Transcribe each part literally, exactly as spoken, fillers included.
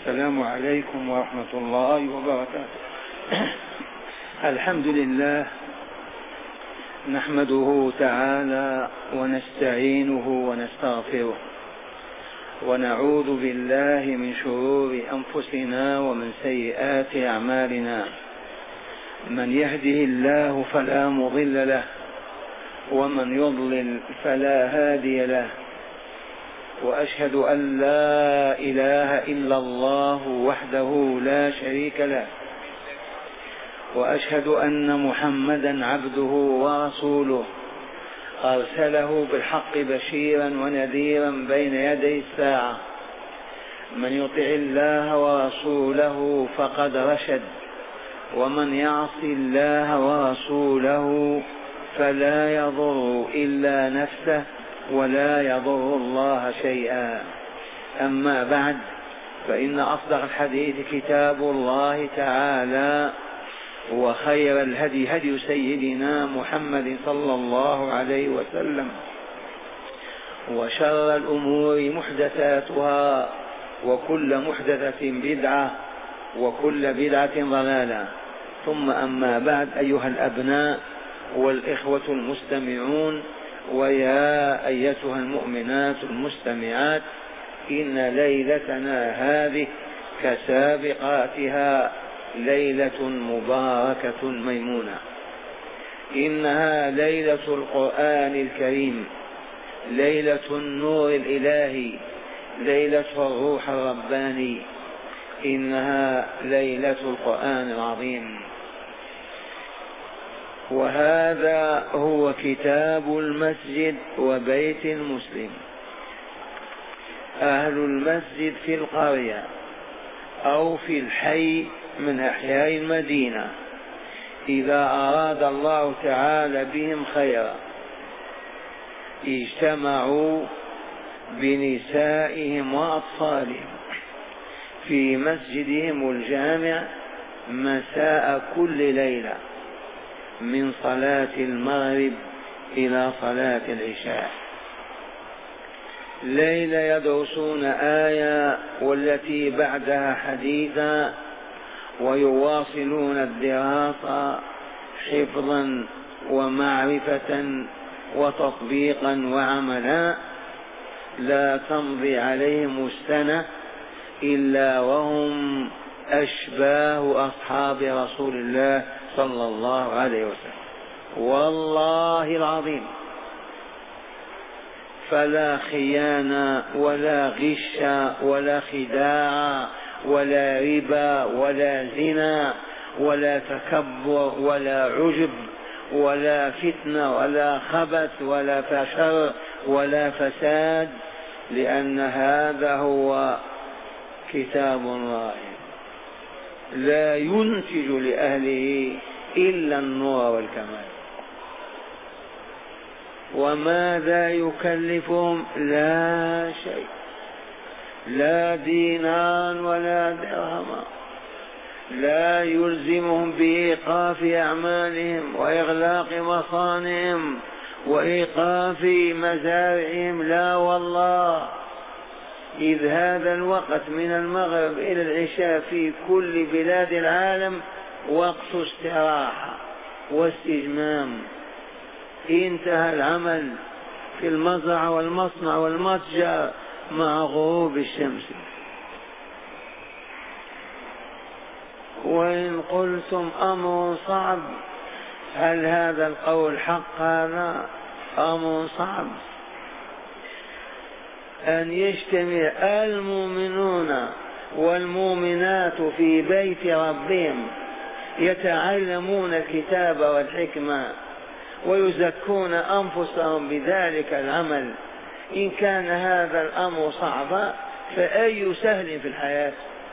السلام عليكم ورحمة الله وبركاته. الحمد لله نحمده تعالى ونستعينه ونستغفره ونعوذ بالله من شرور أنفسنا ومن سيئات أعمالنا. من يهده الله فلا مضل له ومن يضلل فلا هادي له، وأشهد أن لا إله إلا الله وحده لا شريك له، وأشهد أن محمدا عبده ورسوله أرسله بالحق بشيرا ونذيرا بين يدي الساعة. من يطع الله ورسوله فقد رشد، ومن يعص الله ورسوله فلا يضر إلا نفسه ولا يضر الله شيئا. أما بعد، فإن أصدق الحديث كتاب الله تعالى، وخير الهدي هدي سيدنا محمد صلى الله عليه وسلم، وشر الأمور محدثاتها، وكل محدثة بدعة، وكل بدعة ضلالة. ثم أما بعد، أيها الأبناء والإخوة المستمعون، ويا أيتها المؤمنات المستمعات، إن ليلتنا هذه كسابقاتها ليلة مباركة ميمونة. إنها ليلة القرآن الكريم، ليلة النور الإلهي، ليلة الروح الرباني، إنها ليلة القرآن العظيم. وهذا هو كتاب المسجد وبيت المسلم. أهل المسجد في القرية أو في الحي من أحياء المدينة، إذا أراد الله تعالى بهم خيرا اجتمعوا بنسائهم وأطفالهم في مسجدهم الجامع مساء كل ليلة، من صلاة المغرب إلى صلاة العشاء. ليلة يدرسون آية والتي بعدها حديثا، ويواصلون الدراسة حفظا ومعرفة وتطبيقا وعملا. لا تمضي عليهم السنة إلا وهم أشباه أصحاب رسول الله صلى الله عليه وسلم، والله العظيم. فلا خيانة ولا غش ولا خداع ولا ربا ولا زنا ولا تكبر ولا عجب ولا فتنة ولا خبث ولا فشر ولا فساد، لأن هذا هو كتاب الله لا ينتج لأهله إلا النور والكمال. وماذا يكلفهم؟ لا شيء، لا دينار ولا درهم، لا يلزمهم بإيقاف أعمالهم وإغلاق مصانعهم وإيقاف مزارعهم، لا والله. إذ هذا الوقت من المغرب إلى العشاء في كل بلاد العالم وقت استراحة واستجمام. انتهى العمل في المزرعة والمصنع والمتجر مع غروب الشمس. وإن قلتم أمر صعب، هل هذا القول حق؟ هذا أمر صعب، أن يجتمع المؤمنون والمؤمنات في بيت ربهم يتعلمون الكتاب والحكمة ويزكون أنفسهم بذلك العمل. إن كان هذا الأمر صعبا فأي سهل في الحياة؟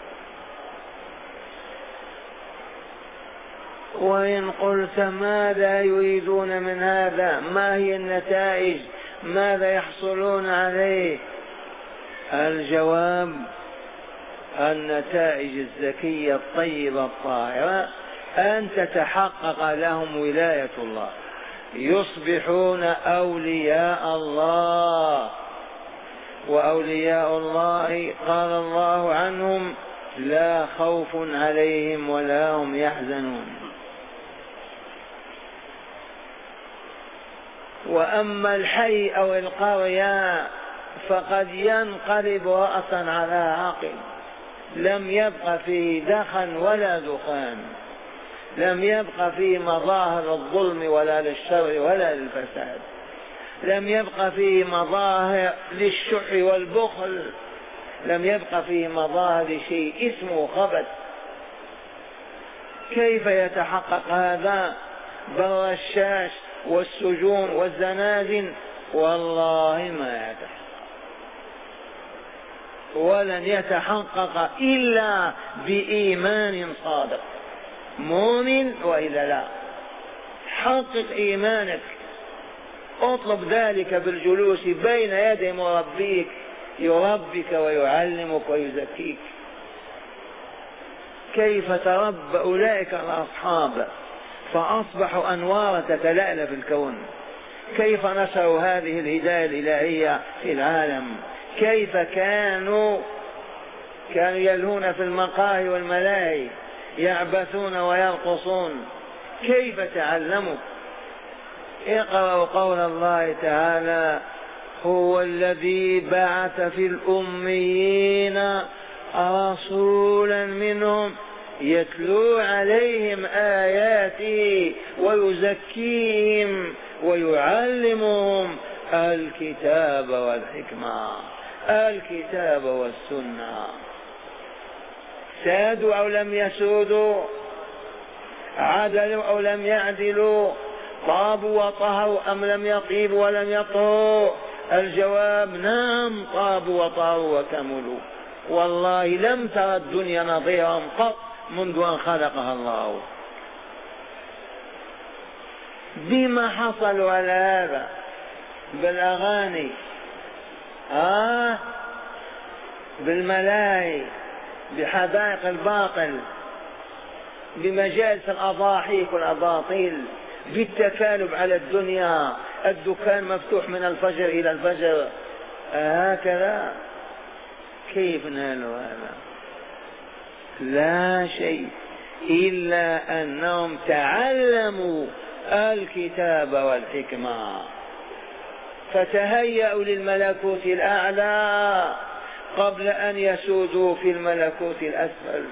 وإن قلت ماذا يريدون من هذا؟ ما هي النتائج؟ ماذا يحصلون عليه؟ الجواب: النتائج الزكية الطيبة الطاهرة أن تتحقق لهم ولاية الله، يصبحون أولياء الله. وأولياء الله قال الله عنهم: لا خوف عليهم ولا هم يحزنون. وأما الحي أو القرية فقد ينقلب رأسا على عقل، لم يبق فيه دخن ولا دخان، لم يبق فيه مظاهر الظلم ولا للشر ولا للفساد، لم يبق فيه مظاهر للشح والبخل، لم يبق فيه مظاهر لشيء اسمه خبث. كيف يتحقق هذا؟ بالرشاش والسجون والزنازن؟ والله ما يتحقق، ولن يتحقق إلا بإيمان صادق مؤمن، وإلا لا. حقق إيمانك، اطلب ذلك بالجلوس بين يدي مربيك يربك ويعلمك ويزكيك. كيف تربى أولئك الأصحاب فأصبحوا أنوار تتلألأ في الكون؟ كيف نشروا هذه الهداية الإلهية في العالم؟ كيف كانوا كانوا يلهون في المقاهي والملاهي، يعبثون ويرقصون؟ كيف تعلموا؟ اقرأوا قول الله تعالى: هو الذي بعث في الأميين رسولا منهم يتلو عليهم آياته ويزكيهم ويعلمهم الكتاب والحكمة، الكتاب والسنة. سادوا أو لم يسودوا، عدلوا أو لم يعدلوا، طابوا وطهوا أم لم يطيبوا ولم يطهوا؟ الجواب نعم، طابوا وطهوا وكملوا. والله لم ترى الدنيا نظيرهم قط منذ أن خلقها الله. بما حصلوا على هذا؟ بالأغاني، آه بالملاهي، بحدائق الباطل، بمجالس الأضاحيك والأباطيل، بالتكالب على الدنيا، الدكان مفتوح من الفجر إلى الفجر. هكذا كيف نالوا هذا؟ لا شيء إلا أنهم تعلموا الكتاب والحكمة، فتهيأوا للملكوت الأعلى قبل أن يسودوا في الملكوت الأسفل.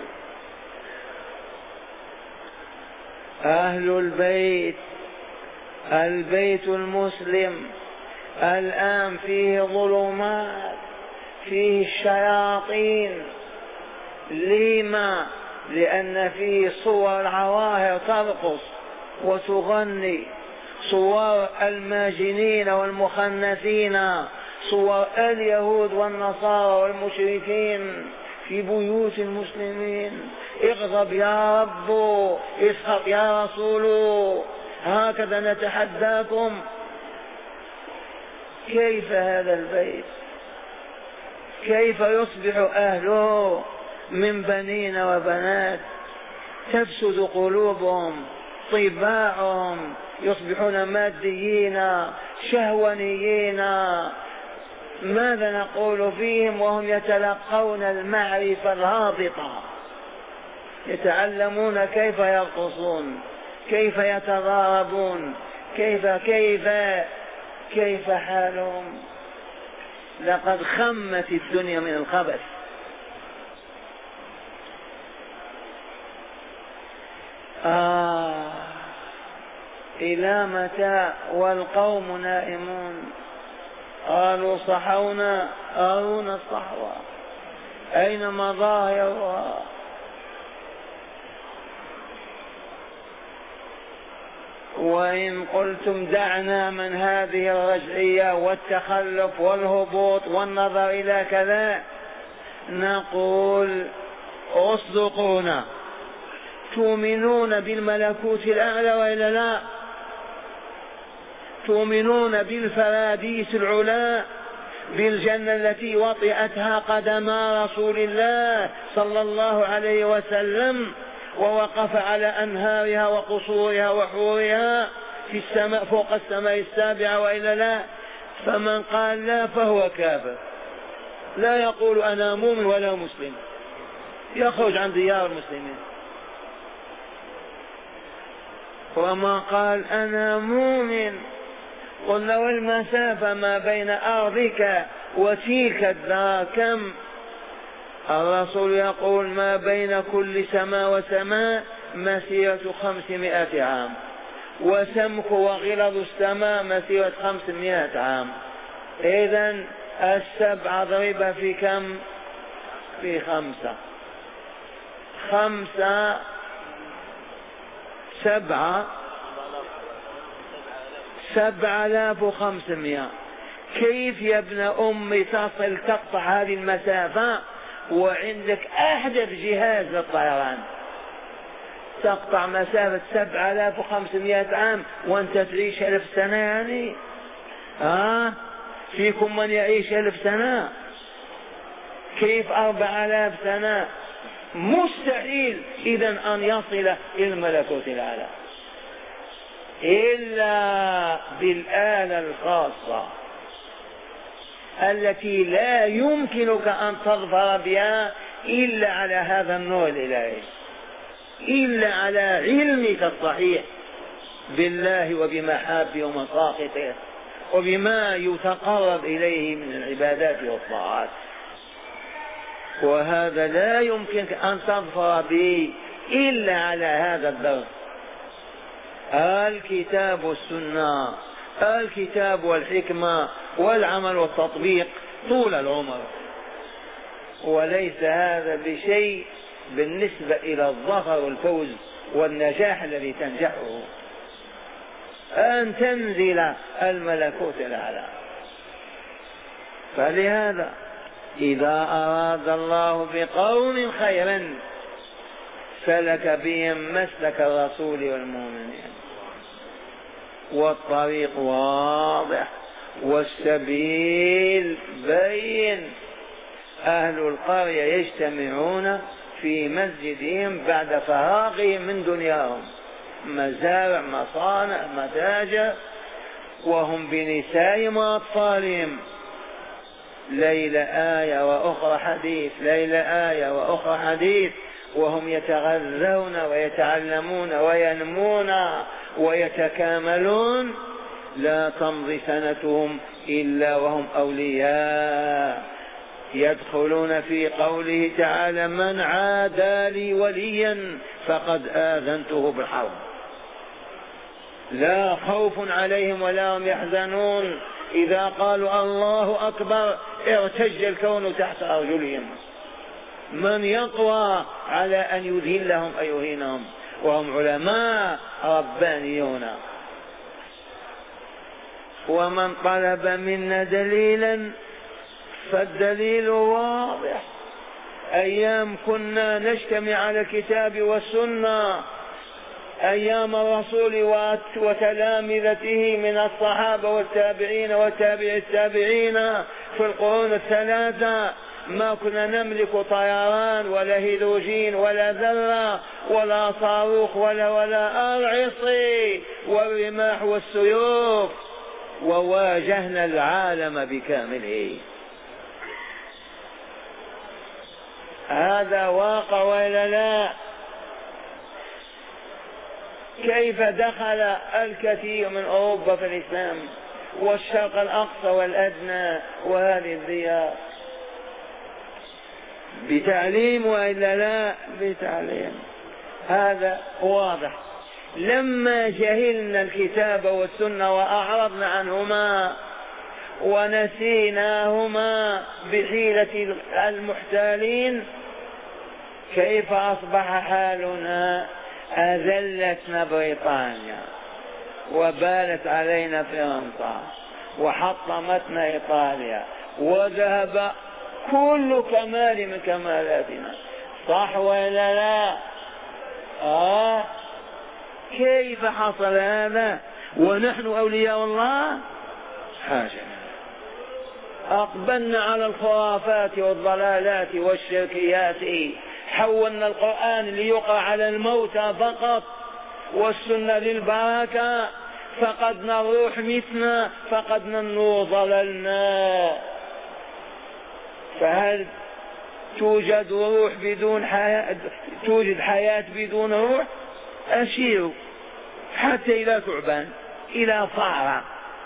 أهل البيت، البيت المسلم الآن فيه ظلمات، فيه الشياطين. لما؟ لأن فيه صور عواهر ترقص وتغني، صور الماجنين والمخنثين، صور اليهود والنصارى والمشركين في بيوت المسلمين. اغضب يا رب، اسخط يا رسول، هكذا نتحداكم. كيف هذا البيت؟ كيف يصبح أهله من بنين وبنات؟ تفسد قلوبهم، طباعهم، يصبحون ماديين شهوانيين. ماذا نقول فيهم وهم يتلقون المعرفة الهابطة؟ يتعلمون كيف يرقصون، كيف يتضاربون، كيف كيف كيف حالهم. لقد خمت الدنيا من الخبث. آه إلى متى والقوم نائمون؟ قالوا صحونا، أرونا الصحوة، أين مظاهرها؟ وإن قلتم دعنا من هذه الرجعية والتخلف والهبوط والنظر إلى كذا، نقول اصدقونا، تؤمنون بالملكوت الأعلى وإلا لا؟ تؤمنون بالفراديس العلا، بالجنة التي وطئتها قدما رسول الله صلى الله عليه وسلم، ووقف على أنهارها وقصورها وحورها في السماء فوق السماء السابعة وإلا لا؟ فمن قال لا فهو كافر، لا يقول أنا مؤمن ولا مسلم. يخرج عن ديار المسلمين. وما قال أنا مؤمن، قلنا والمسافة ما بين أرضك وتلك الدار كم؟ الرسول يقول ما بين كل سماء وسماء مسيرة خمسمائة عام، وسمك وغلظ السماء مسيرة خمسمائة عام. إذن السبعة ضربة في كم؟ في خمسة. خمسة سبعة سبعة آلاف وخمسمائة. كيف يا ابن أمي تصل تقطع هذه المسافة وعندك أحدث جهاز للطيران؟ تقطع مسافة سبعة آلاف وخمسمائة عام وأنت تعيش ألف سنة يعني؟ آه فيكم من يعيش ألف سنة؟ كيف أربع آلاف سنة؟ مستحيل إذن أن يصل إلى الملكوت الأعلى إلا بالآلة الخاصة التي لا يمكنك أن تظفر بها إلا على هذا النور الإلهي، إلا على علمك الصحيح بالله وبمحابه ومساقطه وبما يتقرب إليه من العبادات والطاعات. وهذا لا يمكنك أن تظفر به إلا على هذا الدرس، الكتاب والسنة، الكتاب والحكمة والعمل والتطبيق طول العمر. وليس هذا بشيء بالنسبة إلى الظفر والفوز والنجاح الذي تنجحه، أن تنزل الملكوت الأعلى. فلهذا إذا أراد الله بقوم خيرا سلك بهم مسلك الرسول والمؤمنين، والطريق واضح والسبيل بين. أهل القرية يجتمعون في مسجدهم بعد فراغهم من دنياهم، مزارع مصانع متاجر، وهم بنسائهم وأطفالهم، ليلة آية وأخرى حديث، ليلة آية وأخرى حديث، وهم يتغذون ويتعلمون وينمون ويتكاملون. لا تمضي سنتهم إلا وهم أولياء يدخلون في قوله تعالى من عادى لي وليا فقد آذنته بالحرب. لا خوف عليهم ولا هم يحزنون. إذا قالوا الله أكبر ارتج الكون تحت أرجلهم. من يقوى على أن يذلهم أو يهينهم؟ وهم علماء ربانيون. ومن طلب منا دليلا فالدليل واضح. أيام كنا نجتمع على الكتاب والسنة، أيام الرسول وتلامذته من الصحابة والتابعين والتابع التابعين في القرون الثلاثة، ما كنا نملك طيران ولا هيدروجين ولا ذرة ولا صاروخ ولا ولا العصي والرماح والسيوف، وواجهنا العالم بكامله. هذا واقع ولا لا؟ كيف دخل الكثير من أوروبا في الإسلام والشرق الأقصى والأدنى وهذه الديار؟ بتعليم وإلا لا؟ بتعليم. هذا واضح. لما جهلنا الكتاب والسنة وأعرضنا عنهما ونسيناهما بحيلة المحتالين، كيف أصبح حالنا؟ أذلتنا بريطانيا وبالت علينا فرنسا وحطمتنا إيطاليا وذهب كل كمال من كمالاتنا. صح ولا لا؟ آه كيف حصل هذا ونحن أولياء الله؟ حاجة. أقبلنا على الخرافات والضلالات والشركيات، حولنا القرآن ليقرأ على الموتى فقط والسنة للبركة، فقدنا الروح متنا، فقدنا النور ضللنا. فهل توجد روح بدون حياة، توجد حياة بدون روح؟ أشيروا حتى إلى ثعبان، إلى فأرة،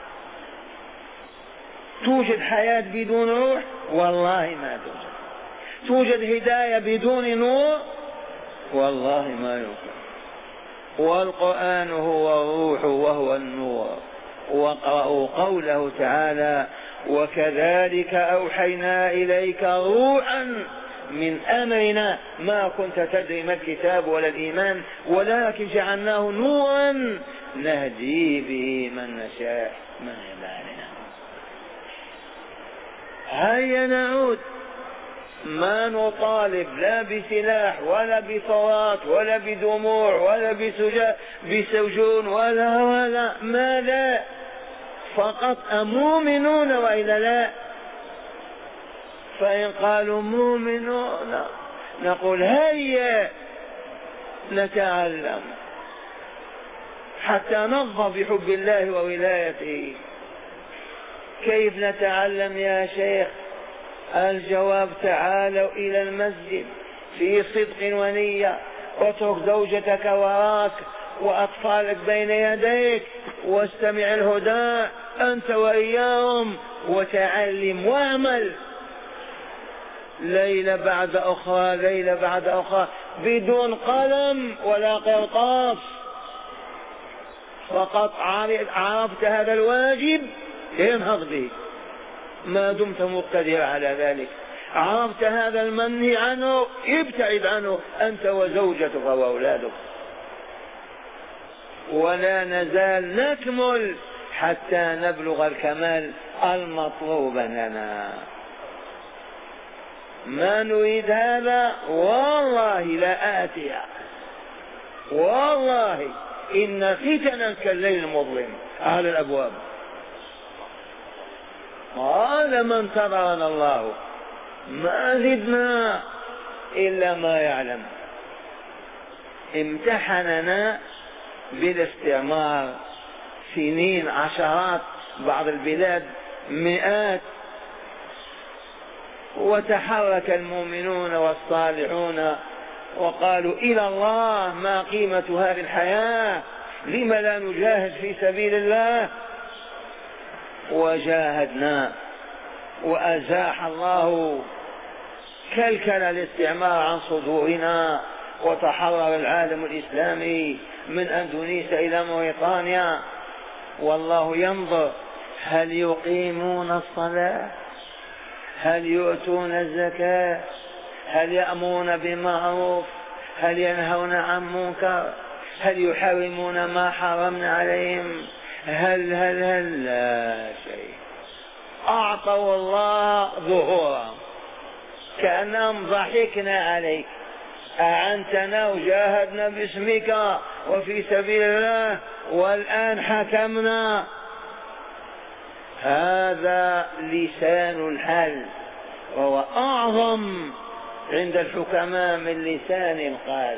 توجد حياة بدون روح؟ والله ما توجد. توجد هداية بدون نور؟ والله ما يوجد. والقرآن هو الروح وهو النور. وقرأوا قوله تعالى: وكذلك أوحينا إليك روحا من أمرنا ما كنت تدري ما الكتاب ولا الإيمان ولكن جعلناه نورا نهدي به من نشاء من عبادنا. هيا نعود، ما نطالب لا بسلاح ولا بصوات ولا بدموع ولا بسجون ولا ولا ماذا، فقط أمؤمنون وإلا لا؟ فإن قالوا مؤمنون نقول هيا نتعلم حتى نرضى بحب الله وولايته. كيف نتعلم يا شيخ؟ الجواب: تعالوا إلى المسجد في صدق ونية، اترك زوجتك وراك وأطفالك بين يديك واستمع الهدى أنت وإياهم وتعلم واعمل ليلة بعد أخرى ليلة بعد أخرى بدون قلم ولا قرطاس، فقط عرفت هذا الواجب انهض به ما دمت مقتدر على ذلك. عرفت هذا المنهي عنه ابتعد عنه أنت وزوجتك وأولادك. ولا نزال نكمل حتى نبلغ الكمال المطلوب لنا. ما نريد هذا والله لا آتي، والله إن فتنا كالليل المظلم على الأبواب. قال: من انتظرنا الله ما زدنا إلا ما يعلم. امتحننا بالاستعمار سنين عشرات، بعض البلاد مئات، وتحرك المؤمنون والصالحون وقالوا: إلى الله ما قيمة هذه الحياة، لم لا نجاهد في سبيل الله؟ وجاهدنا وأزاح الله كلكل الاستعمار عن صدورنا، وتحرر العالم الإسلامي من أندونيسيا إلى موريطانيا. والله ينظر هل يقيمون الصلاة، هل يؤتون الزكاة، هل يأمرون بالمعروف، هل ينهون عن منكر، هل يحرمون ما حرمنا عليهم، هل هل هل لا شيء. أعطوا الله ظهورا كأنهم ضحكنا عليك، أعنتنا وجاهدنا باسمك وفي سبيل الله والآن حكمنا. هذا لسان الحال، وهو أعظم عند الحكماء من لسان القال.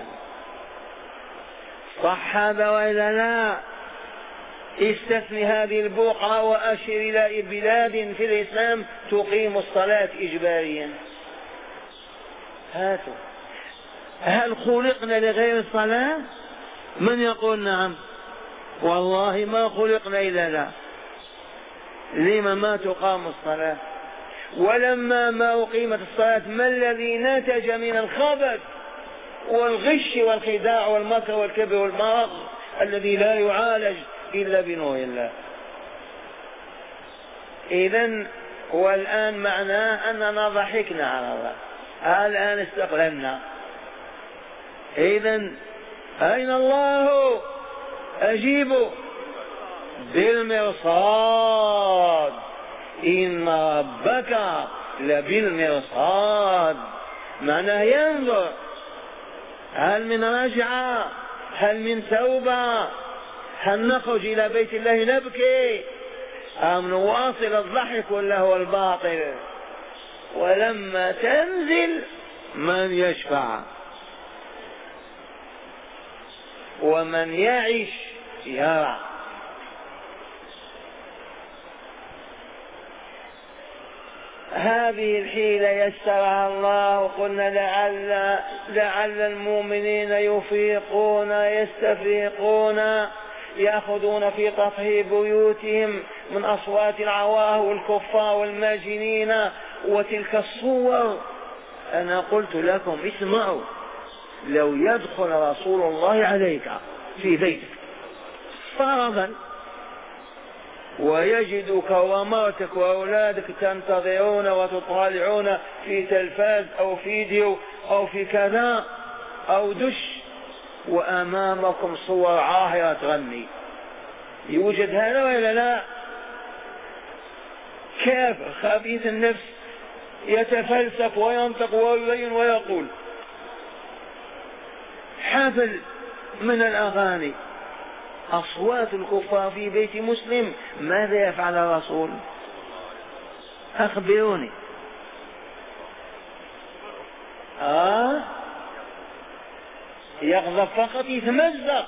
صح هذا وإلا لا؟ استثني هذه البقعة وأشر إلى بلاد في الإسلام تقيم الصلاة إجباريا. هاتوا، هل خلقنا لغير الصلاة؟ من يقول نعم؟ والله ما خلقنا إلا لا. لما ما تقام الصلاة؟ ولما ما أقيمت الصلاة ما الذي نتج من الخبث والغش والخداع والمكر والكبر والمرض الذي لا يعالج إلا بنور الله؟ إذن والآن معناه أننا ضحكنا على الله، الآن استقللنا. إذن أين الله؟ أجيبوا: بالمرصاد، إن ربك لبالمرصاد. معناه ينظر هل من رجعة، هل من توبة، هل نخرج إلى بيت الله نبكي أم نواصل الضحك ولا هو الباطل. ولما تنزل من يشفع ومن يعيش يرى. هذه الحيلة يسرها الله، وقلنا لعل لعل المؤمنين يفيقون يستفيقون يأخذون في تطهير بيوتهم من أصوات العواه والكفار والماجنين وتلك الصور. أنا قلت لكم اسمعوا، لو يدخل رسول الله عليك في بيتك فرضا ويجدك ومرتك وأولادك تنتظرون وتطالعون في تلفاز أو فيديو أو في كذا أو دش، وأمامكم صور عاهرة تغني، يوجد هذا ولا لا؟ كافر خبيث النفس يتفلسف وينطق ويبين ويقول. حفل من الأغاني، أصوات الكفار في بيت مسلم، ماذا يفعل الرسول؟ أخبروني. آه يغضب فقط، يتمزق.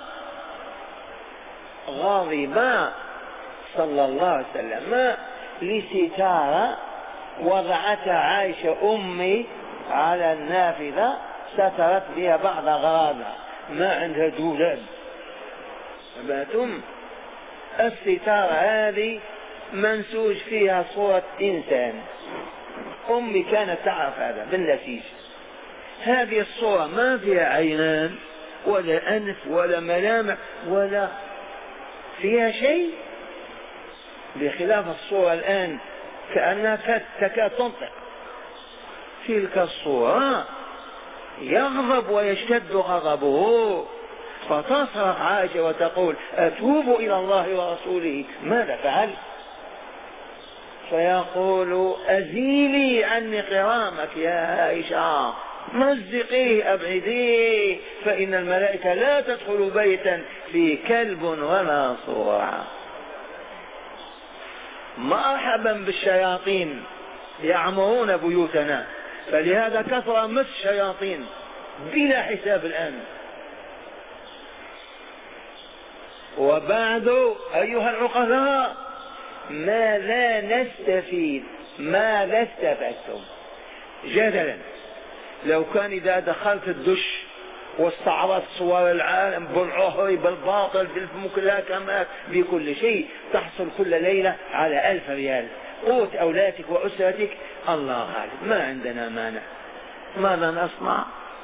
غاضب صلى الله عليه وسلم لستارة وضعتها عائشة أمي على النافذة، سترت بها بعض أغراضها، ما عندها دولاب. باتم الستارة هذه منسوج فيها صورة إنسان، أمي كانت تعرف هذا بالنسيج. هذه الصورة ما فيها عينان ولا أنف ولا ملامح ولا فيها شيء، بخلاف الصورة الآن كأنها تكاد تنطق. تلك الصورة يغضب ويشتد غضبه، فتصرخ عائشة وتقول أتوب إلى الله ورسوله، ماذا فعل؟ فيقول أزيلي عني قرامك يا عائشة، مزقيه أبعديه، فإن الملائكة لا تدخل بيتا فيه كلب ولا صورة. مرحبا بالشياطين يعمرون بيوتنا، فلهذا كثر مس الشياطين بلا حساب الآن. وبعد أيها العقلاء، ماذا نستفيد؟ ماذا استفدتم؟ جدلا لو كان إذا دخلت الدش واستعرضت صور العالم بالعهر بالباطل بالمكلاكمات بكل شيء، تحصل كل ليلة على ألف ريال قوت أولادك وأسرتك، الله غالب، ما عندنا مانع. ماذا نصنع؟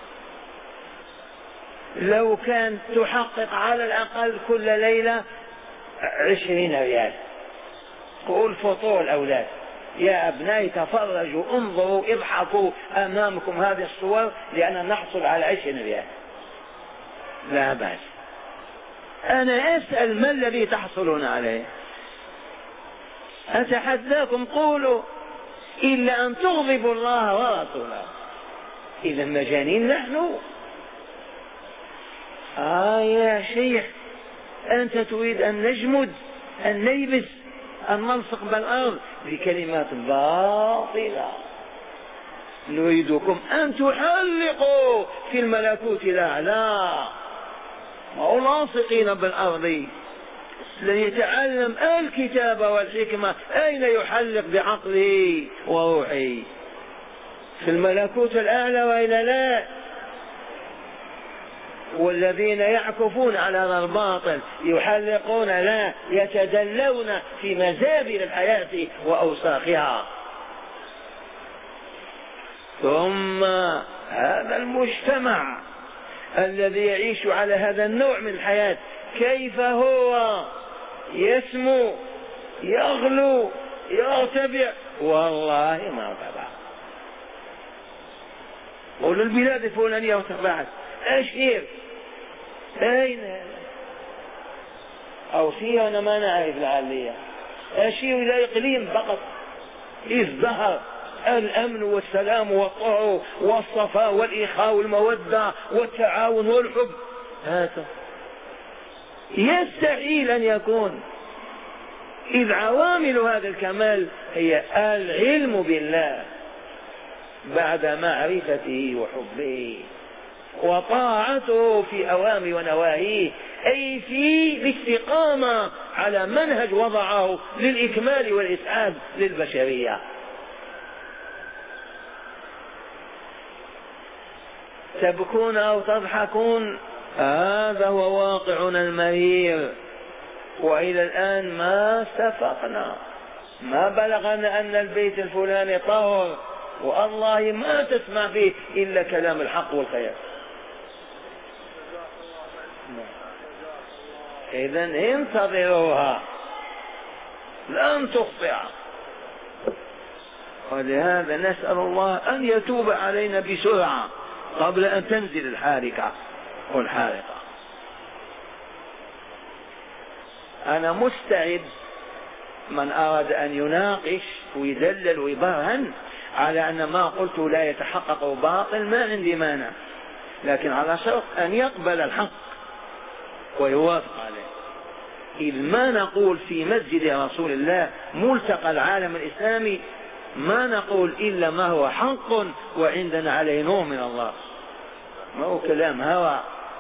لو كان تحقق على الأقل كل ليلة عشرين ريال، قول فطور الأولاد، يا أبنائي تفرجوا انظروا اضحكوا أمامكم هذه الصور لأن نحصل على عشرين ريال، لا بأس. أنا أسأل ما الذي تحصلون عليه؟ أتحداكم قولوا إلا أن تغضبوا الله ورسوله. إذا مجانين نحن؟ آه يا شيخ، أنت تريد أن نجمد، أن نيبس، أن نلصق بالأرض بكلمات باطلة. نريدكم أن تحلقوا في الملكوت الأعلى، أو لاصقين بالأرض. ليتعلم الكتاب والحكمة أين يحلق بعقله وروحه؟ في الملكوت الأعلى وإلا لا؟ والذين يعكفون على الباطل يحلقون لا يتدلون في مزابل الحياة وأوساخها. ثم هذا المجتمع الذي يعيش على هذا النوع من الحياة كيف هو يسمو يغلو يرتفع؟ والله ما ارتفع. قول البلاد الفلانية ارتفعت، أشير أين؟ أو فيها أنا ما نعرف العالية، أشير إلى إقليم فقط ازدهر الأمن والسلام والطهر والصفاء والإخاء والمودة والتعاون والحب. هذا يستحيل أن يكون، إذ عوامل هذا الكمال هي العلم بالله بعد معرفته وحبه وطاعته في أوامر ونواهيه، أي في الاستقامة على منهج وضعه للإكمال والإسعاد للبشرية. تبكون أو تضحكون، هذا هو واقعنا المرير. وإلى الآن ما استفقنا، ما بلغنا أن البيت الفلاني طهر، والله ما تسمع فيه إلا كلام الحق والخير. إذن انتظروها لن تخطئ. ولهذا نسأل الله أن يتوب علينا بسرعة قبل أن تنزل الحارقة والحارقة. أنا مستعد من أراد أن يناقش ويدلل ويبرهن على أن ما قلت لا يتحقق باطل، ما عندي مانع، لكن على شرط أن يقبل الحق ويوافق عليه. إذ ما نقول في مسجد رسول الله ملتقى العالم الإسلامي ما نقول إلا ما هو حق وعندنا عليه نور من الله، ما هو كلام هوى.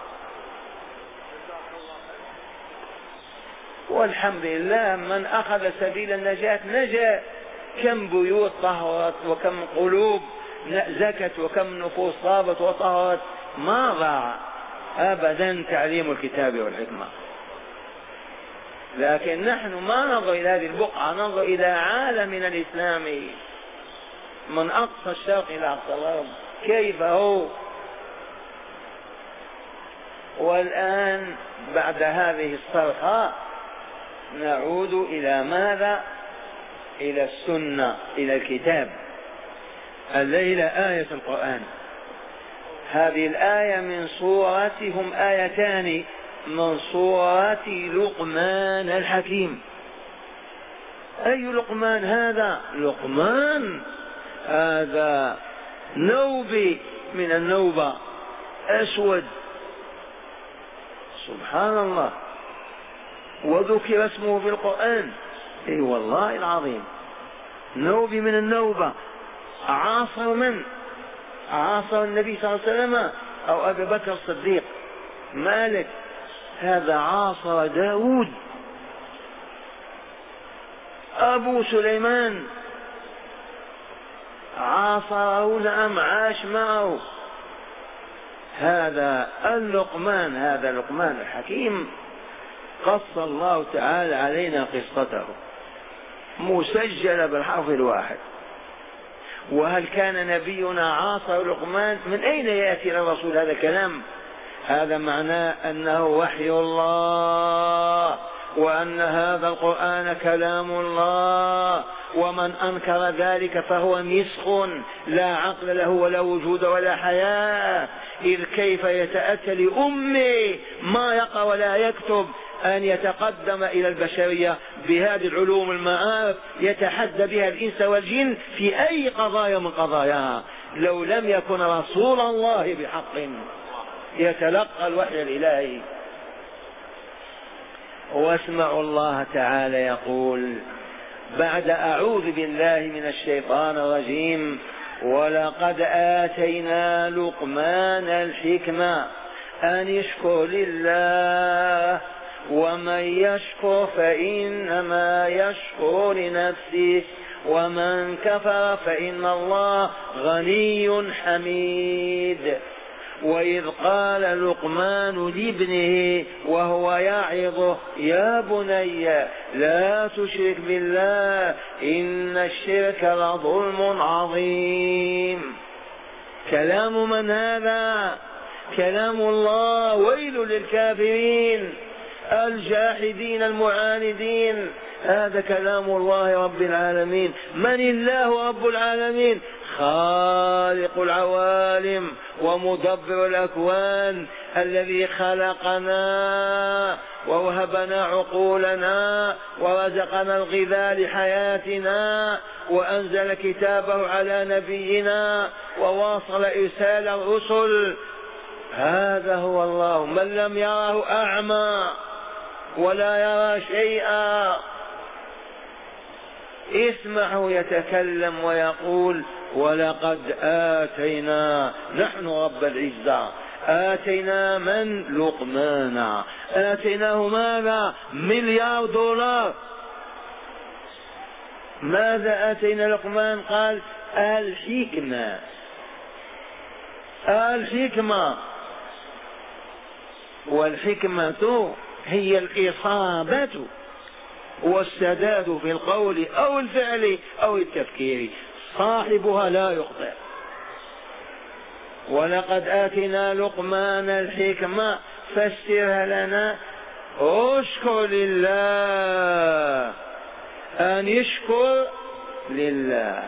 والحمد لله من أخذ سبيل النجاة نجا. كم بيوت طهرت وكم قلوب زكت وكم نفوس طابت وطهرت، ما ضاع أبدا تعليم الكتاب والحكمة. لكن نحن ما ننظر إلى هذه البقعة، ننظر إلى عالمنا الإسلامي من أقصى الشرق إلى أقصى الغرب كيف هو. والآن بعد هذه الصرخة نعود إلى ماذا؟ إلى السنة، إلى الكتاب. الليلة آية القرآن، هذه الآية من صورتهم آيتان من صورة لقمان الحكيم. أي لقمان هذا؟ لقمان هذا نوبي من النوبة، أسود، سبحان الله، وذكر اسمه في القرآن. اي والله العظيم، نوبي من النوبة. عاصر من؟ عاصر النبي صلى الله عليه وسلم أو أبي بكر الصديق؟ مالك. هذا عاصر داود. أبو سليمان عاصره، نعم عاش معه. هذا اللقمان، هذا لقمان الحكيم قص الله تعالى علينا قصته مسجلة بالحرف الواحد. وهل كان نبينا عاصر لقمان؟ من أين يأتي للرسول هذا الكلام؟ هذا معناه أنه وحي الله، وأن هذا القرآن كلام الله، ومن أنكر ذلك فهو مسخ لا عقل له ولا وجود ولا حياة. إذ كيف يتأتى لأمي ما يقرأ ولا يكتب أن يتقدم إلى البشرية بهذه العلوم المعارف يتحدى بها الإنس والجن في أي قضايا من قضاياها، لو لم يكن رسول الله بحق يتلقى الوحي الإلهي. واسمعوا الله تعالى يقول بعد أعوذ بالله من الشيطان الرجيم: ولقد آتينا لقمان الحكمة أن يشكر لله ومن يشكر فإنما يشكر لنفسه ومن كفر فإن الله غني حميد. وإذ قال لقمان لابنه وهو يعظه: يا بني لا تشرك بالله إن الشرك لظلم عظيم. كلام من هذا؟ كلام الله. ويل للكافرين الجاحدين المعاندين. هذا كلام الله رب العالمين. من الله رب العالمين؟ خالق العوالم ومدبر الأكوان، الذي خلقنا ووهبنا عقولنا ورزقنا الغذاء لحياتنا وأنزل كتابه على نبينا وواصل إرسال الرسل. هذا هو الله. من لم يراه أعمى ولا يرى شيئا. اسمعوا يتكلم ويقول: ولقد آتينا، نحن رب العزة آتينا من؟ لقمان. آتيناه ماذا؟ مليار دولار. ماذا آتينا لقمان؟ قال: الحكمة. الحكمة، والحكمة هي الإصابة والسداد في القول أو الفعل أو التفكير، صاحبها لا يخطئ. ولقد آتنا لقمان الحكمة فسرها لنا، اشكر لله، أن يشكر لله.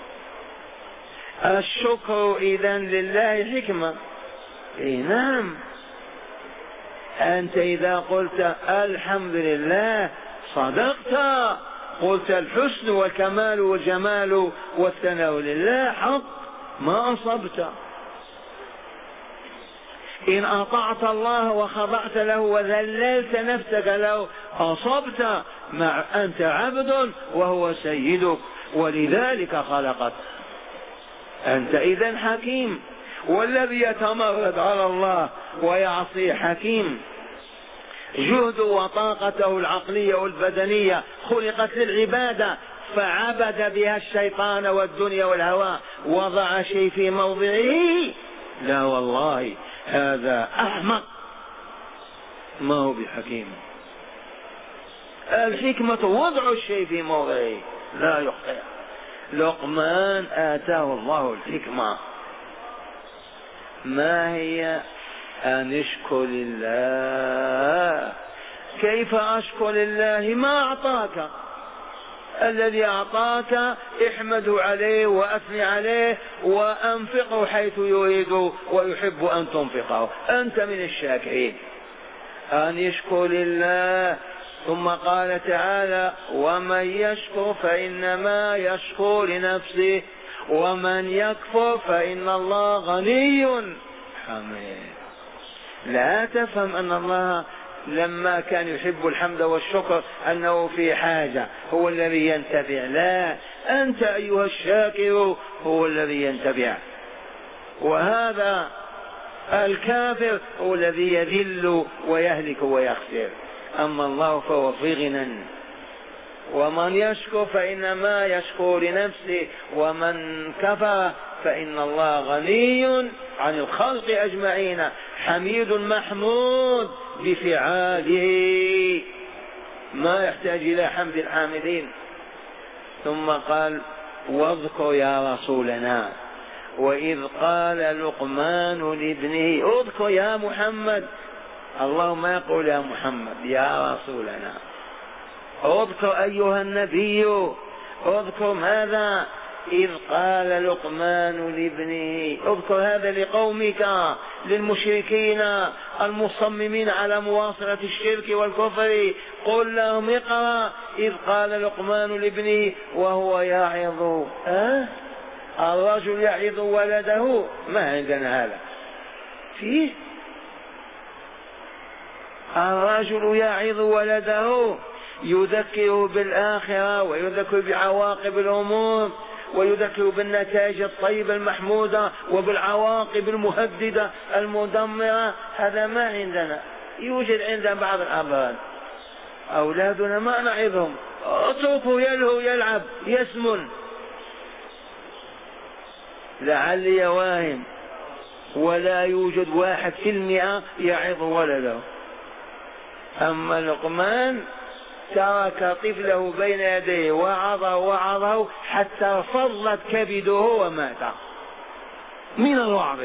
الشكر إذن لله حكمة. إيه نعم، أنت إذا قلت الحمد لله صدقت، قلت الحسن والكمال والجمال والثناء لله حق، ما أصبت. إن أطعت الله وخضعت له وذللت نفسك له أصبت، مع أنت عبد وهو سيدك، ولذلك خلقك. أنت إذن حكيم، والذي يتمرد على الله ويعصي حكيم. جهد وطاقته العقلية والبدنية خلقت للعبادة، فعبد بها الشيطان والدنيا والهوى، وضع شيء في موضعه. لا والله هذا أحمق، ما هو بحكيم. الحكمة وضع الشيء في موضعه لا يخطئ. لقمان آتاه الله الحكمة، ما هي؟ أن اشكر لله. كيف أشكر لله؟ ما أعطاك، الذي أعطاك احمده عليه وأثني عليه وأنفقه حيث يريد ويحب أن تنفقه، أنت من الشاكرين. أن يشكر لله. ثم قال تعالى: ومن يشكر فإنما يشكر لنفسه ومن يكفر فإن الله غني حميد. لا تفهم أن الله لما كان يحب الحمد والشكر أنه في حاجة هو الذي ينتفع، لا، أنت أيها الشاكر هو الذي ينتفع، وهذا الكافر هو الذي يذل ويهلك ويخسر، أما الله فهو في غنى. ومن يشكر فإنما يشكر لنفسه ومن كفر فإن الله غني عن الخلق أجمعين حميد محمود بفعاله، ما يحتاج إلى حمد الحامدين. ثم قال: واذكر يا رسولنا وإذ قال لقمان لابنه. اذكر يا محمد، الله ما يقول يا محمد، يا رسولنا. اذكر أيها النبي، اذكر ماذا؟ إذ قال لقمان لابنه. اذكر هذا لقومك، للمشركين المصممين على مواصلة الشرك والكفر. قل لهم: اقرأ إذ قال لقمان لابنه وهو يعظ. أه؟ الرجل يعظ ولده، ما عندنا هذا فيه. الرجل يعظ ولده، يذكره بالآخرة ويذكر بعواقب الأمور ويذكر بالنتائج الطيبة المحمودة وبالعواقب المهددة المدمرة. هذا ما عندنا. يوجد عند بعض الأبراد أولادنا ما نعظهم، اتركه يلهو يلعب يسمن، لعلي واهم، ولا يوجد واحد في المئة يعظ ولده. أما لقمان ترك طفله بين يديه وعظه وعظه حتى فضت كبده ومات من الوعظ.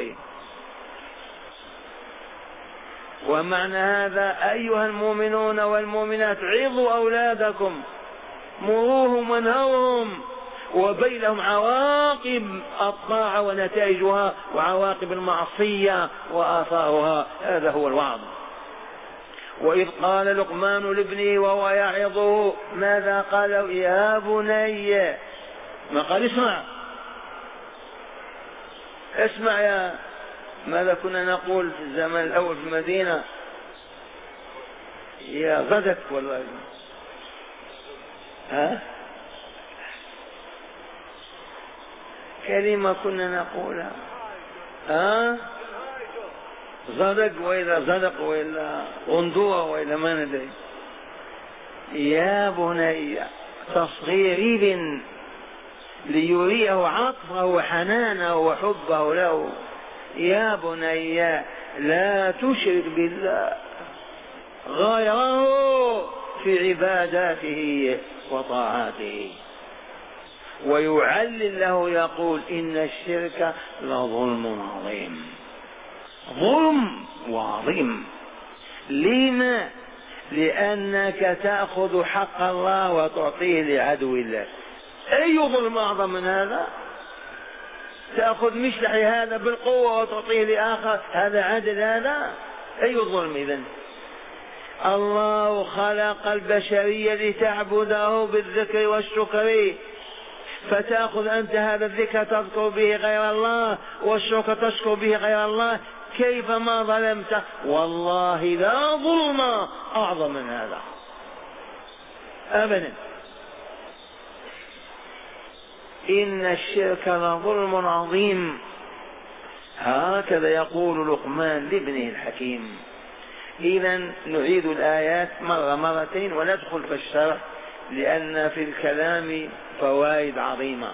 ومعنى هذا أيها المؤمنون والمؤمنات: عظوا أولادكم، مروهم وانهوهم، وبينهم عواقب الطاعة ونتائجها وعواقب المعصية وآثارها. هذا هو الوعظ. وإذ قال لقمان لابنه وهو يعظه ماذا قال؟ يا بني، ما قال اسمع اسمع يا ماذا كنا نقول في الزمان الأول في المدينة؟ يا غدك والله، ها كلمة كنا نقولها، ها صدق وإذا صدق وإلا غندوة وإلا ما ندري. يا بني، تصغير ليريه عطفه وحنانه وحبه له. يا بني لا تشرك بالله غيره في عباداته وطاعاته. ويعلل له يقول إن الشرك لظلم عظيم، ظلم وعظيم. لما؟ لأنك تأخذ حق الله وتعطيه لعدو الله. أي ظلم أعظم من هذا؟ تأخذ مشلحي هذا بالقوة وتعطيه لآخر، هذا عدل؟ هذا أي ظلم إذن؟ الله خلق البشرية لتعبده بالذكر والشكر، فتأخذ أنت هذا الذكر تذكر به غير الله والشكر تشكر به غير الله، كيفما ظلمت. والله لا ظلم أعظم من هذا أبدا. إن الشرك لظلم عظيم، هكذا يقول لقمان لابنه الحكيم. إذا نعيد الآيات مرة مرتين وندخل في الشرح، لأن في الكلام فوائد عظيمة.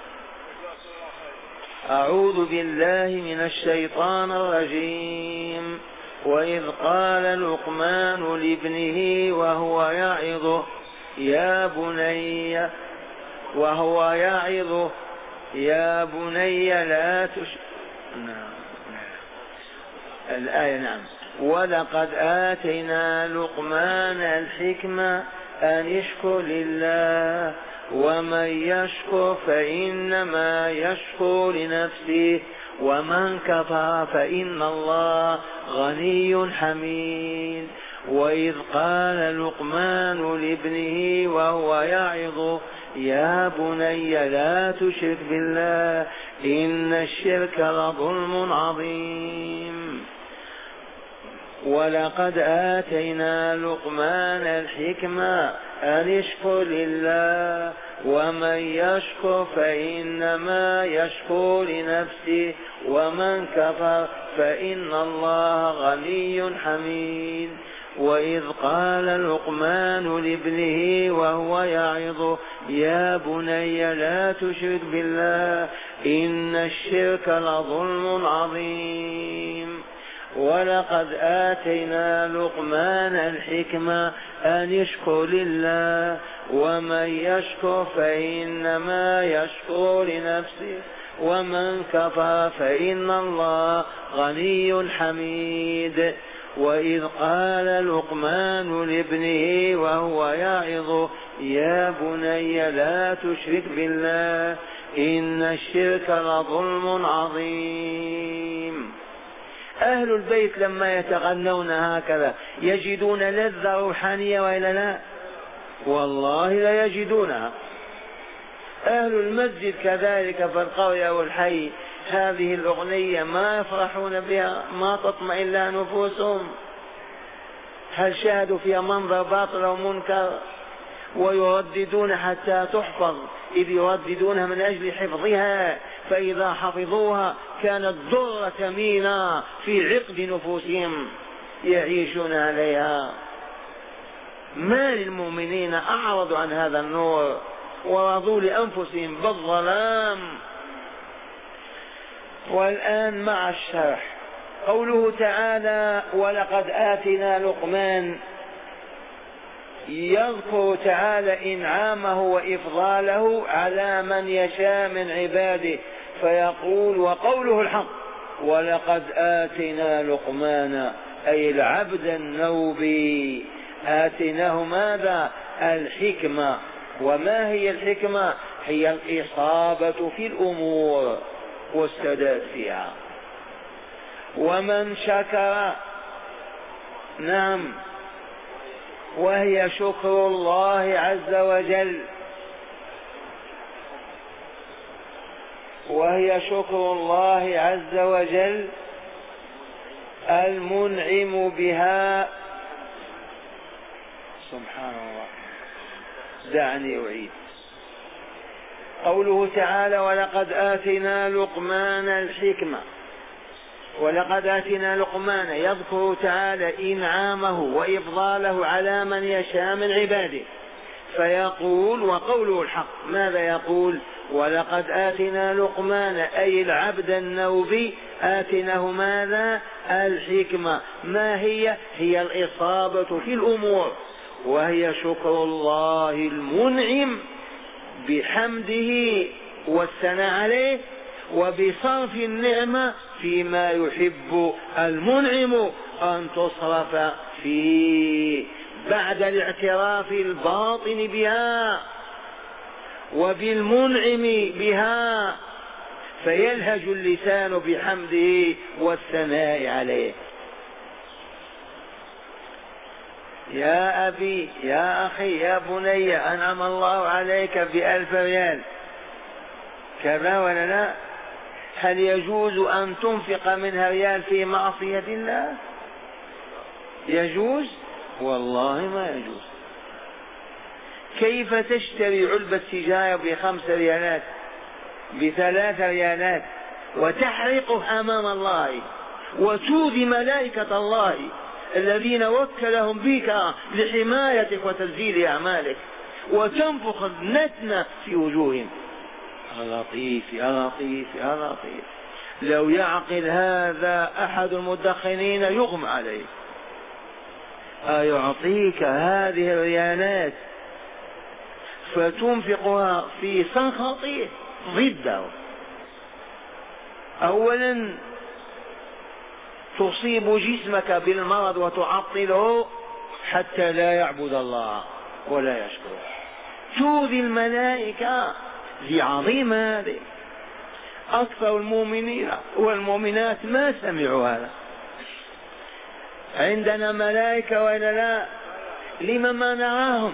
أعوذ بالله من الشيطان الرجيم. وإذ قال لقمان لابنه وهو يعظه يا بني وهو يعظه يا بني لا تشرك. الآية نعم. ولقد آتينا لقمان الحكمة أن يشكر لله ومن يشكر فإنما يشكر لنفسه ومن كفر فإن الله غني حميد. وإذ قال لقمان لابنه وهو يعظه يا بني لا تشرك بالله إن الشرك لظلم عظيم. ولقد آتينا لقمان الحكمة أن يشكر لله ومن يشكر فإنما يشكر لنفسه ومن كفر فإن الله غني حميد. وإذ قال لقمان لابنه وهو يعظه يا بني لا تشرك بالله إن الشرك لظلم عظيم. ولقد آتينا لقمان الحكمة أن يشكر لله ومن يشكر فإنما يشكر لنفسه ومن كفر فإن الله غني حميد. وإذ قال لقمان لابنه وهو يعظه يا بني لا تشرك بالله إن الشرك لظلم عظيم. أهل البيت لما يتغنون هكذا يجدون لذة روحانية وإلا لا؟ والله لا يجدونها. أهل المسجد كذلك في القرية والحي هذه الأغنية ما يفرحون بها، ما تطمئن لها نفوسهم. هل شاهدوا فيها منظر باطل ومنكر؟ ويرددون حتى تحفظ، إذ يرددونها من أجل حفظها، فإذا حفظوها كانت ضرة ثمينة في عقد نفوسهم يعيشون عليها. ما للمؤمنين أعرضوا عن هذا النور ورضوا لأنفسهم بالظلام. والآن مع الشرح. قوله تعالى ولقد آتنا لقمان، يذكر تعالى إنعامه وإفضاله على من يشاء من عباده فيقول وقوله الحق ولقد آتنا لقمان أي العبد النوبي آتيناه ماذا؟ الحكمة. وما هي الحكمة؟ هي الإصابة في الأمور والسداد فيها. ومن شكر نعم وهي شكر الله عز وجل، وهي شكر الله عز وجل المنعم بها. سبحان الله. دعني أعيد. قوله تعالى ولقد آتينا لقمان الحكمة، ولقد آتينا لقمان يذكر تعالى إنعامه وإفضاله على من يشاء من عباده فيقول وقوله الحق. ماذا يقول؟ ولقد آتينا لقمان أي العبد النوبي آتناه ماذا؟ الحكمة. ما هي؟ هي الإصابة في الأمور، وهي شكر الله المنعم بحمده والثناء عليه، وبصرف النعمة فيما يحب المنعم أن تصرف فيه بعد الاعتراف الباطن بها وبالمنعم بها، فيلهج اللسان بحمده والثناء عليه. يا أبي، يا أخي، يا بني، أنعم الله عليك بألف ريال، كذا ولا لا؟ هل يجوز أن تنفق منها ريال في معصية الله؟ يجوز؟ والله ما يجوز. كيف تشتري علبة سجاير بخمس ريالات بثلاث ريالات وتحرقه أمام الله وتؤذي ملائكة الله الذين وكلهم بك لحمايتك وتسجيل أعمالك، وتنفخ النتن في وجوههم؟ يا لطيف يا لطيف يا لطيف. لو يعقل هذا أحد المدخنين يغمى عليه. أيعطيك هذه الريالات فتنفقها في سخطه ضده؟ أولا تصيب جسمك بالمرض وتعطله حتى لا يعبد الله ولا يشكره. تؤذي الملائكة. ذي عظيمة هذه. أكثر المؤمنين والمؤمنات ما سمعوا هذا. عندنا ملائكة ولا لا؟ لما ما نراهم؟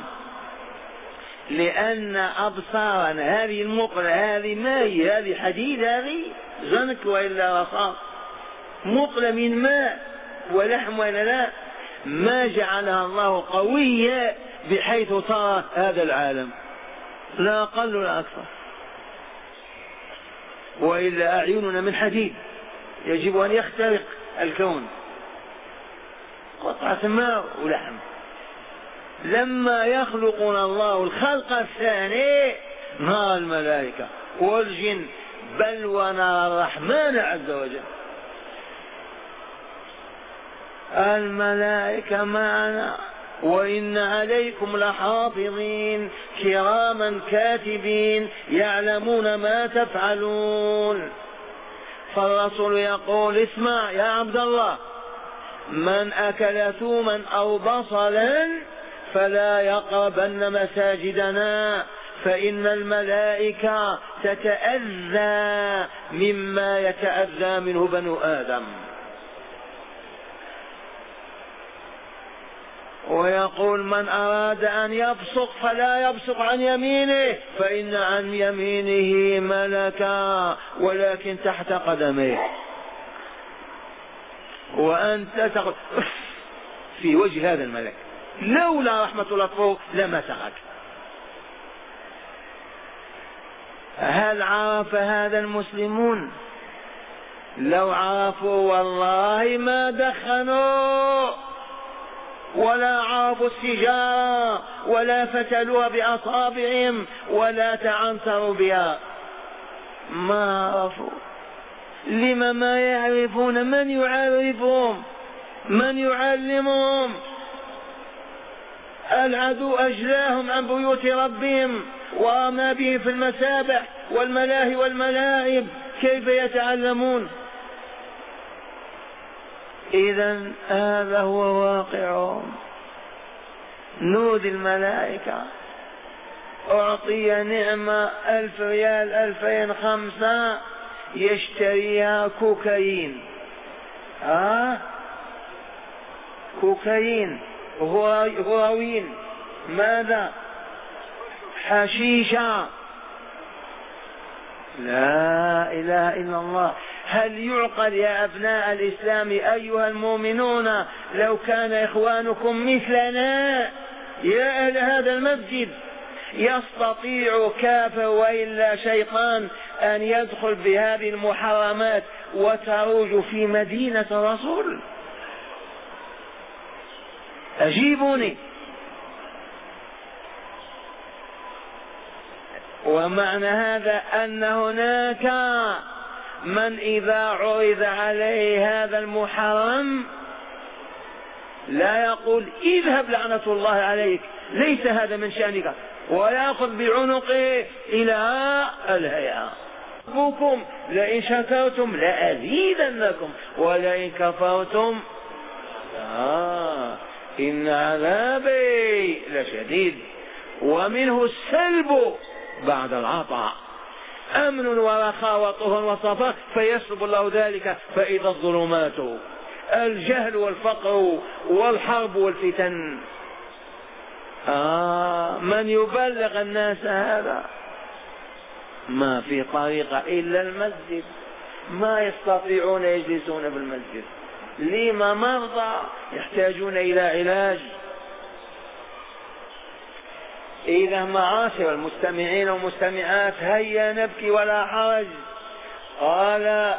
لأن أبصارنا هذه المقلة، هذه ماء، هذه حديد، هذه زنك وإلا رصاص، مقلة من ماء ولحم ولا لا؟ ما جعلها الله قوية بحيث ترى هذا العالم، لا أقل ولا أكثر. وإلا أعيننا من حديد يجب أن يخترق الكون، قطعة ماء ولحم. لما يخلقنا الله الخلق الثاني نرى الملائكة والجن، بل ونرى الرحمن عز وجل. الملائكة معنا، وإن عليكم لحافظين كراما كاتبين يعلمون ما تفعلون. فالرسول يقول: اسمع يا عبد الله، من أكل ثوما أو بصلا فلا يقربن مساجدنا، فإن الملائكة تتأذى مما يتأذى منه بنو آدم. ويقول: من أراد أن يبصق فلا يبصق عن يمينه، فإن عن يمينه ملكا ولكن تحت قدميه، وأنت تقول في وجه هذا الملك، لولا رحمة الله لمسخك. هل عرف هذا المسلمون؟ لو عرفوا والله ما دخنوا ولا عرفوا السجارة ولا فتلوها بأصابعهم ولا تعنتروا بها، ما عرفوا. لما ما يعرفون؟ من يعرفهم؟ من يعلمهم؟ العدو أجلاهم عن بيوت ربهم وما به في المسابح والملاهي والملاعب، كيف يتعلمون؟ إذن هذا هو واقعهم. نودي الملائكة. أعطي نعمة ألف ريال، ألفين، خمسة، يشتريها كوكايين. آه كوكايين، هروين، ماذا؟ حشيشة. لا إله إلا الله. هل يعقل يا أبناء الإسلام أيها المؤمنون لو كان إخوانكم مثلنا يا أهل هذا المسجد يستطيع كافر وإلا شيطان أن يدخل بهذه المحرمات وتروج في مدينة الرسول؟ أجيبوني. ومعنى هذا أن هناك من إذا عرض عليه هذا المحرم لا يقول اذهب لعنة الله عليك، ليس هذا من شأنك، ويأخذ بعنقه إلى الهيئة. ربكم لئن شكرتم لأزيدنكم ولئن كفرتم آه إن عذابي لشديد. ومنه السلب بعد العطاء، أمن ورخاء وطهر وصفاء فيسلب الله ذلك، فإذا الظلمات الجهل والفقر والحرب والفتن. آه من يبلغ الناس هذا؟ ما في طريقة إلا المسجد، ما يستطيعون يجلسون في المسجد، لما مرضى يحتاجون إلى علاج. إذا معاشر المستمعين والمستمعات هيا نبكي ولا حرج. قال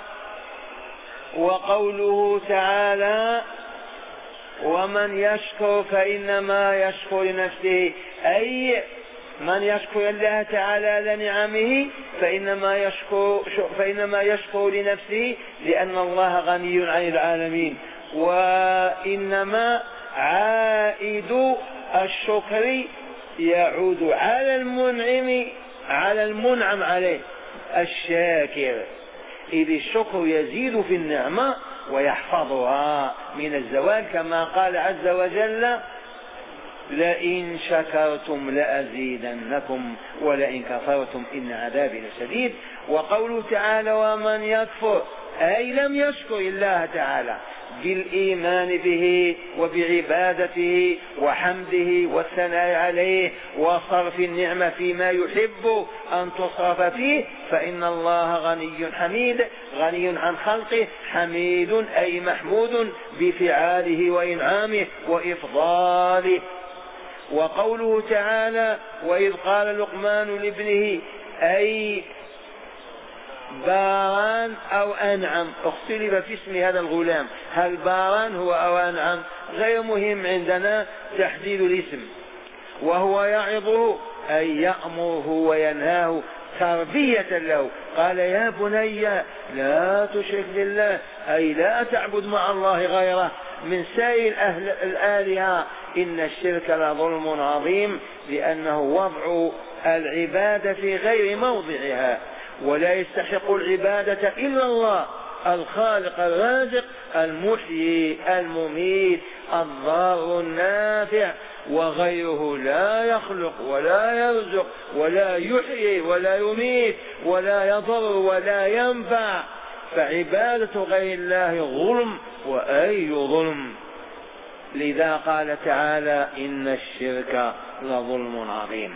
وقوله تعالى ومن يشكر فإنما يشكر لنفسه، أي من يشكر الله تعالى لنعمه فإنما يشكر, فإنما يشكر لنفسه، لأن الله غني عن العالمين. وإنما عائد الشكر يعود على المنعم على المنعم عليه الشاكر، إذ الشكر يزيد في النعمة ويحفظها من الزوال، كما قال عز وجل لئن شكرتم لأزيدنكم ولئن كفرتم إن عذابي لشديد. وقوله تعالى ومن يكفر أي لم يشكر الله تعالى بالإيمان به وبعبادته وحمده والثناء عليه وصرف النعمة فيما يحب أن تصرف فيه، فإن الله غني حميد، غني عن خلقه، حميد أي محمود بفعاله وإنعامه وإفضاله. وقوله تعالى وإذ قال لقمان لابنه أي باران أو أنعم، اختلف في اسم هذا الغلام، هل باران هو أو أنعم؟ غير مهم عندنا تحديد الاسم. وهو يعظه أي يأمره وينهاه تربية له، قال يا بني لا تشرك بالله، أي لا تعبد مع الله غيره من سائر أهل الآلهة، إن الشرك لظلم عظيم، لأنه وضع العبادة في غير موضعها، ولا يستحق العبادة إلا الله الخالق الرازق المحيي المميت الضار النافع، وغيره لا يخلق ولا يرزق ولا يحيي ولا يميت ولا يضر ولا ينفع، فعبادة غير الله ظلم، وأي ظلم. لذا قال تعالى إن الشرك لظلم عظيم.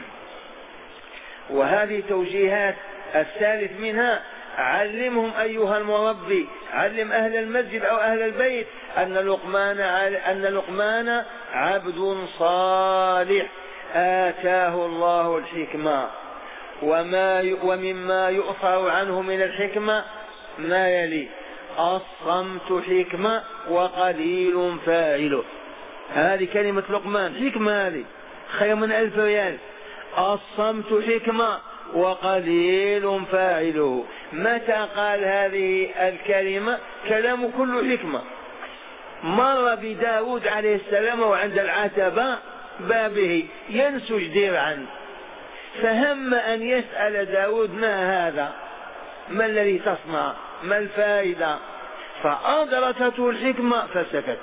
وهذه توجيهات. الثالث منها علمهم أيها المربي، علم أهل المسجد أو أهل البيت أن لقمان أن لقمان عبد صالح آتاه الله الحكمة، وما ومما يؤثر عنه من الحكمة ما يلي: الصمت حكمة وقليل فاعله. هذه كلمة لقمان، حكمة هذه خير من ألف ريال. الصمت حكمة وقليل فاعله. متى قال هذه الكلمة؟ كلام كل حكمة. مر بداود عليه السلام وعند العتبة بابه ينسج درعا، فهم أن يسأل داود ما هذا، ما الذي تصنع، ما الفائدة؟ فأدركته الحكمة فسكت،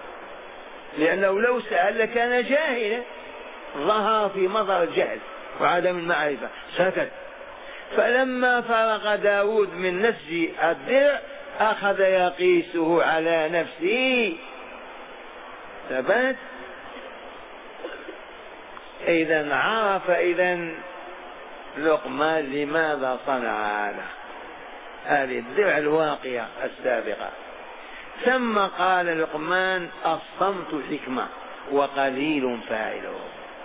لأنه لو سأل لكان جاهلا، ظهر في مظهر الجهل وعدم المعرفة، سكت. فلما فرغ داود من نسج الدرع أخذ يقيسه على نفسه ثبت. إذن عرف إذن لقمان لماذا صنع هذا، هذه الدرع الواقية السابقة. ثم قال لقمان الصمت حكمة وقليل فاعله،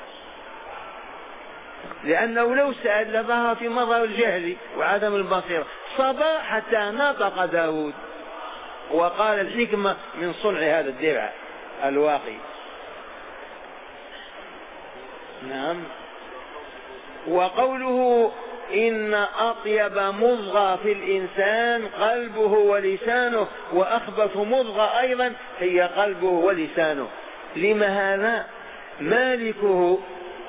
لأنه لو سأل لظهر في مظهر الجهل وعدم البصيرة. صبر حتى نطق داود وقال الحكمة من صنع هذا الدرع الواقي. نعم. وقوله إن أطيب مضغة في الإنسان قلبه ولسانه، وأخبث مضغة أيضا هي قلبه ولسانه. لما هذا؟ مالكه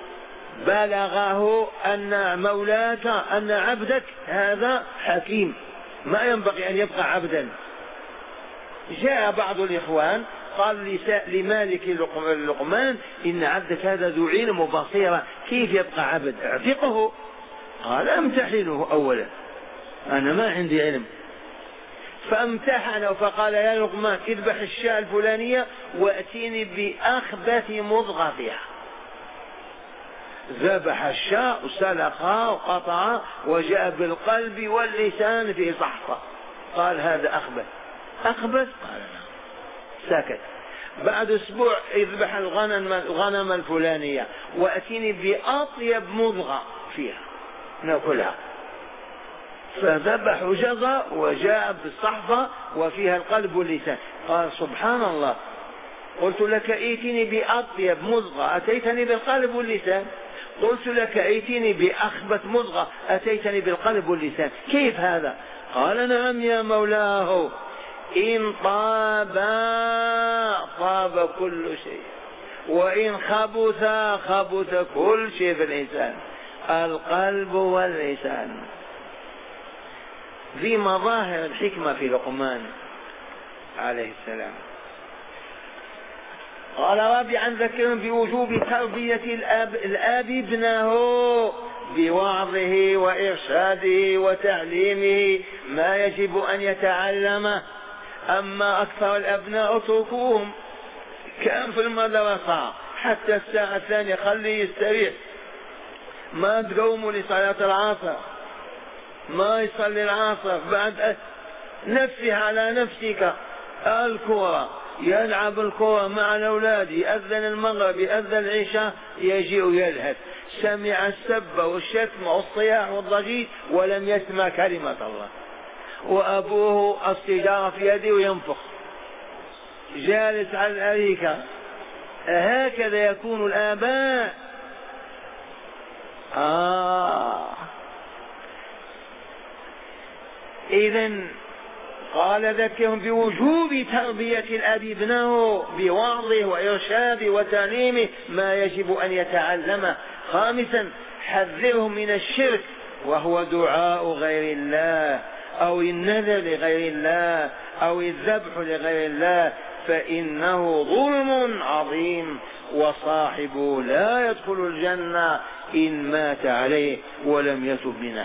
بلغه أن مولاك أن عبدك هذا حكيم ما ينبغي أن يبقى عبدا. جاء بعض الإخوان قال لمالك لقمان إن عبدك هذا ذو علم وبصيرة كيف يبقى عبد؟ اعتقه. قال امتحنه أولا، أنا ما عندي علم. فامتحنه فقال يا لقمان اذبح الشاة الفلانية وأتيني بأخبث مضغة فيها. ذبح الشاة وسلخها وقطعها وجاء بالقلب واللسان في صحفة. قال هذا أخبث. أخبث؟ قال نعم. سكت. بعد أسبوع اذبح الغنم الغنم الفلانية وأتيني بأطيب مضغة فيها نأكلها. فذبح جزى وجاء بالصحفة وفيها القلب واللسان. قال سبحان الله، قلت لك ائتني بأطيب مضغة أتيتني بالقلب واللسان، قلت لك ائتني بأخبث مضغة أتيتني بالقلب واللسان، كيف هذا؟ قال نعم يا مولاه، إن طابا طاب كل شيء، وإن خبث خبث كل شيء في الإنسان، القلب واللسان. في مظاهر الحكمة في لقمان عليه السلام. قال رابعا ذكرهم بوجوب تربية الأب, الأب ابنه بوعظه وإرشاده وتعليمه ما يجب أن يتعلمه. أما أكثر الأبناء اتركوهم كان في المدرسة حتى الساعة الثانية خليه يستريح، ما تقوموا لصلاة العصر، ما يصلي العصر، بعد نفسه على نفسك. الكرة يلعب الكرة مع الأولاد، يأذن المغرب يأذن العشاء يجي ويلهث، سمع السب والشتم والصياح والضجيج ولم يسمع كلمة الله، وأبوه السيجارة في يده وينفخ جالس على الأريكة. هكذا يكون الآباء. آه إذن قال ذكرهم بوجوب تربية الأب ابنه بوعظه وإرشاده وتعليمه ما يجب أن يتعلمه. خامسا حذرهم من الشرك وهو دعاء غير الله أو النذر لغير الله أو الذبح لغير الله، فإنه ظلم عظيم وصاحبه لا يدخل الجنة إن مات عليه ولم يتب منه.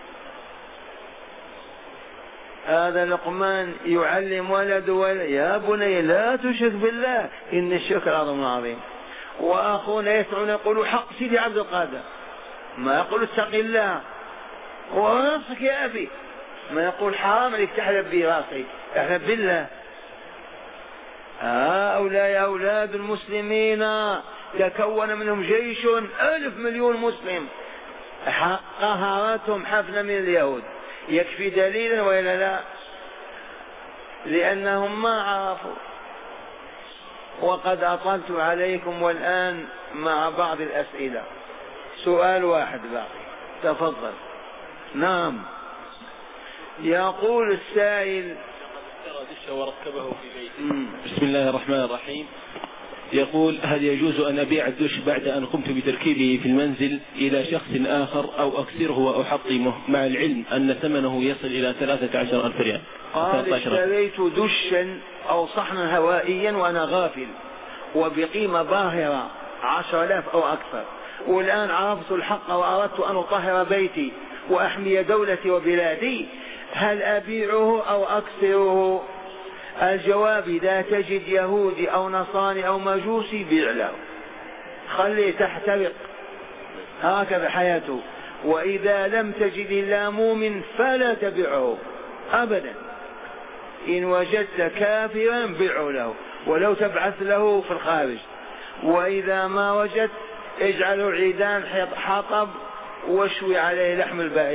هذا لقمان يعلم ولد ولد يا بني لا تشرك بالله إن الشرك العظيم عظيم. وأخونا يسعون يقول حق سيدي عبد القادر، ما يقول اتق الله وراسك يا أبي، ما يقول حرام لك تحلب براسي، احلب بالله. هؤلاء أولاد المسلمين تكون منهم جيش ألف مليون مسلم قهرتهم حفنة من اليهود. يكفي دليلا وإلا لا؟ لأنهم ما عرفوا. وقد أطلت عليكم والآن مع بعض الأسئلة. سؤال واحد باقي، تفضل. نعم. يقول السائل وركبه في بيته. بسم الله الرحمن الرحيم. يقول هل يجوز أن أبيع الدش بعد أن قمت بتركيبه في المنزل إلى شخص آخر أو أكسره وأحطمه مع العلم أن ثمنه يصل إلى ثلاثة عشر ألف ريال؟ قال اشتريت دشا أو صحنا هوائيا وأنا غافل وبقيمة باهرة عشر آلاف أو أكثر، والآن عرفت الحق وأردت أن أطهر بيتي وأحمي دولتي وبلادي، هل أبيعه أو أكسره؟ الجواب إذا تجد يهودي أو نصراني أو مجوسي بيع له، خليه تحترق، هكذا حياته. وإذا لم تجد إلا مؤمن فلا تبيعه أبدا. إن وجدت كافرا بيعه له ولو تبعث له في الخارج. وإذا ما وجدت اجعله عيدان حطب واشوي عليه لحم البعير.